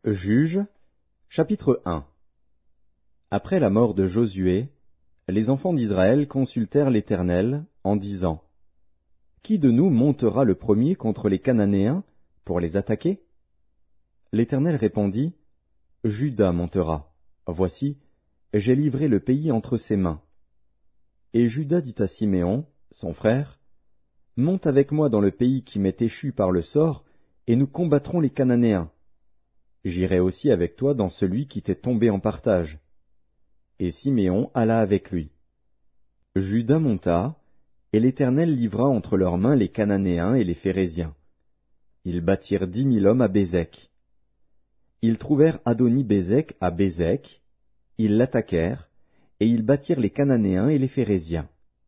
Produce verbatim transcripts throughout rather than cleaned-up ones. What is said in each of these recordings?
Juges, chapitre un. Après la mort de Josué, les enfants d'Israël consultèrent l'Éternel en disant, « Qui de nous montera le premier contre les Cananéens pour les attaquer ?» L'Éternel répondit, « Juda montera. Voici, j'ai livré le pays entre ses mains. » Et Juda dit à Siméon, son frère, « Monte avec moi dans le pays qui m'est échu par le sort, et nous combattrons les Cananéens. J'irai aussi avec toi dans celui qui t'est tombé en partage. » Et Siméon alla avec lui. Juda monta, et l'Éternel livra entre leurs mains les Cananéens et les Phéréziens. Ils bâtirent dix mille hommes à Bézek. Ils trouvèrent Adoni-Bézek à Bézek, ils l'attaquèrent, et ils bâtirent les Cananéens et les Phéréziens.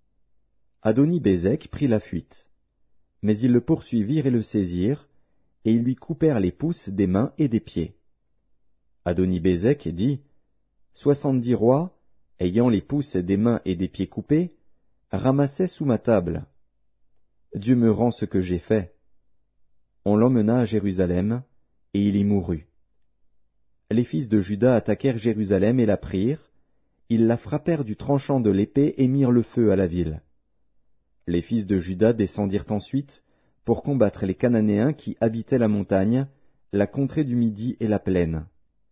Adoni-Bézek prit la fuite, mais ils le poursuivirent et le saisirent, et ils lui coupèrent les pouces des mains et des pieds. Adoni-Bézek dit, « Soixante-dix rois, ayant les pouces des mains et des pieds coupés, ramassaient sous ma table. Dieu me rend ce que j'ai fait. » On l'emmena à Jérusalem, et il y mourut. Les fils de Juda attaquèrent Jérusalem et la prirent, ils la frappèrent du tranchant de l'épée et mirent le feu à la ville. Les fils de Juda descendirent ensuite pour combattre les Cananéens qui habitaient la montagne, la contrée du Midi et la plaine.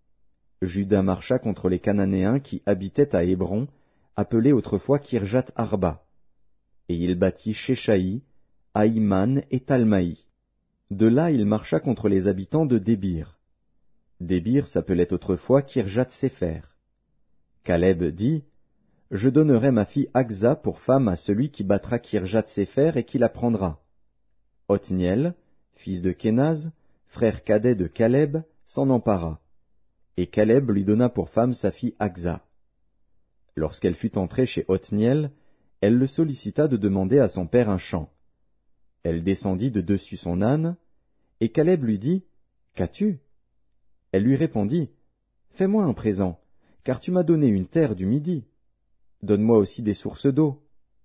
Juda marcha contre les Cananéens qui habitaient à Hébron, appelé autrefois Kirjat Arba, et il bâtit Shéshaï, Aïman et Talmaï. De là il marcha contre les habitants de Débir. Débir s'appelait autrefois Kirjat Sépher. Caleb dit, « Je donnerai ma fille Aksa pour femme à celui qui battra Kirjat Sépher et qui la prendra. » Othniel, fils de Kénaz, frère cadet de Caleb, s'en empara, et Caleb lui donna pour femme sa fille Aksa. Lorsqu'elle fut entrée chez Othniel, elle le sollicita de demander à son père un champ. Elle descendit de dessus son âne, et Caleb lui dit, « Qu'as-tu » Elle lui répondit, « Fais-moi un présent, car tu m'as donné une terre du Midi. Donne-moi aussi des sources d'eau. »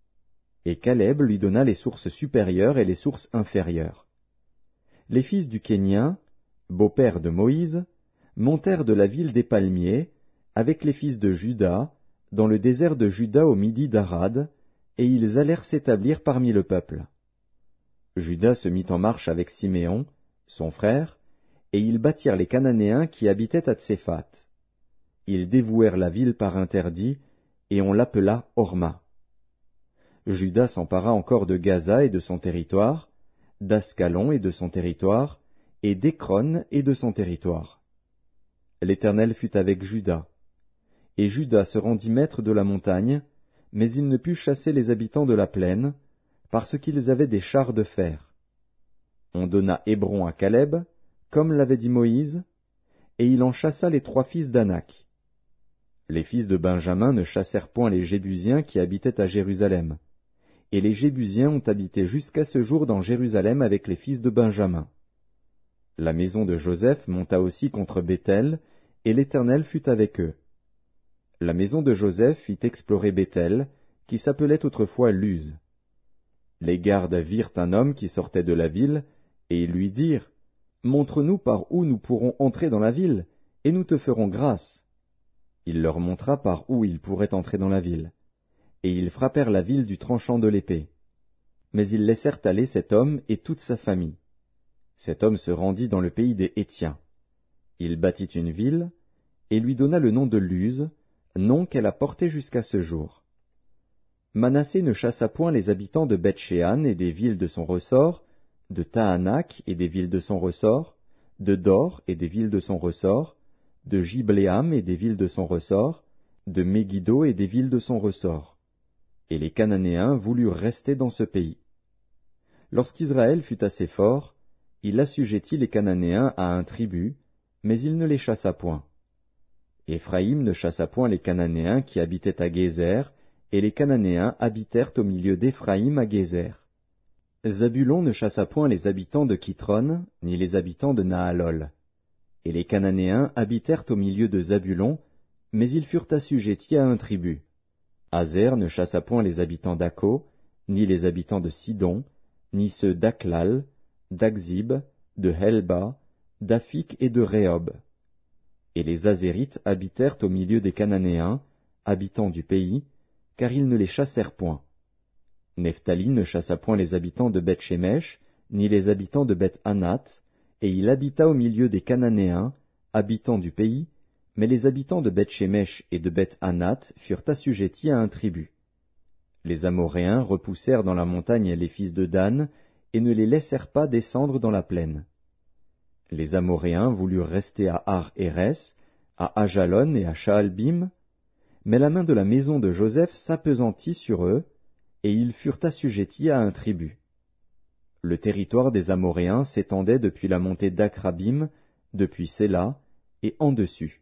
Et Caleb lui donna les sources supérieures et les sources inférieures. Les fils du Kénien, beau-père de Moïse, montèrent de la ville des palmiers, avec les fils de Juda, dans le désert de Juda au midi d'Arad, et ils allèrent s'établir parmi le peuple. Juda se mit en marche avec Siméon, son frère, et ils bâtirent les Cananéens qui habitaient à Tséphat. Ils dévouèrent la ville par interdit, et on l'appela Horma. Juda s'empara encore de Gaza et de son territoire, d'Ascalon et de son territoire, et d'Écron et de son territoire. L'Éternel fut avec Juda. Et Juda se rendit maître de la montagne, mais il ne put chasser les habitants de la plaine, parce qu'ils avaient des chars de fer. On donna Hébron à Caleb, comme l'avait dit Moïse, et il en chassa les trois fils d'Anak. Les fils de Benjamin ne chassèrent point les Jébusiens qui habitaient à Jérusalem, et les Jébusiens ont habité jusqu'à ce jour dans Jérusalem avec les fils de Benjamin. La maison de Joseph monta aussi contre Béthel, et l'Éternel fut avec eux. La maison de Joseph fit explorer Béthel, qui s'appelait autrefois Luz. Les gardes virent un homme qui sortait de la ville, et ils lui dirent, « Montre-nous par où nous pourrons entrer dans la ville, et nous te ferons grâce. » Il leur montra par où ils pourraient entrer dans la ville, et ils frappèrent la ville du tranchant de l'épée. Mais ils laissèrent aller cet homme et toute sa famille. Cet homme se rendit dans le pays des Hétiens. Il bâtit une ville, et lui donna le nom de Luz, nom qu'elle a porté jusqu'à ce jour. Manassé ne chassa point les habitants de Beth-Shéan et des villes de son ressort, de Tahanak et des villes de son ressort, de Dor et des villes de son ressort, de Gibléam et des villes de son ressort, de Megiddo et des villes de son ressort. Et les Cananéens voulurent rester dans ce pays. Lorsqu'Israël fut assez fort, il assujettit les Cananéens à un tribut, mais il ne les chassa point. Éphraïm ne chassa point les Cananéens qui habitaient à Gézer, et les Cananéens habitèrent au milieu d'Éphraïm à Gézer. Zabulon ne chassa point les habitants de Kitron, ni les habitants de Nahalol. Et les Cananéens habitèrent au milieu de Zabulon, mais ils furent assujettis à un tribut. Azer ne chassa point les habitants d'Akko, ni les habitants de Sidon, ni ceux d'Aklal, d'Akzib, de Helba, d'Afik et de Rehob. Et les Azérites habitèrent au milieu des Cananéens, habitants du pays, car ils ne les chassèrent point. Nephtali ne chassa point les habitants de Beth-Shemesh, ni les habitants de Beth-Anath, et il habita au milieu des Cananéens, habitants du pays, mais les habitants de Beth-Shemesh et de Beth-Anath furent assujettis à un tribut. Les Amoréens repoussèrent dans la montagne les fils de Dan, et ne les laissèrent pas descendre dans la plaine. Les Amoréens voulurent rester à Ar-Hérès, à Ajalon et à Shaalbim, mais la main de la maison de Joseph s'appesantit sur eux, et ils furent assujettis à un tribut. Le territoire des Amoréens s'étendait depuis la montée d'Akrabim, depuis Séla, et en dessus.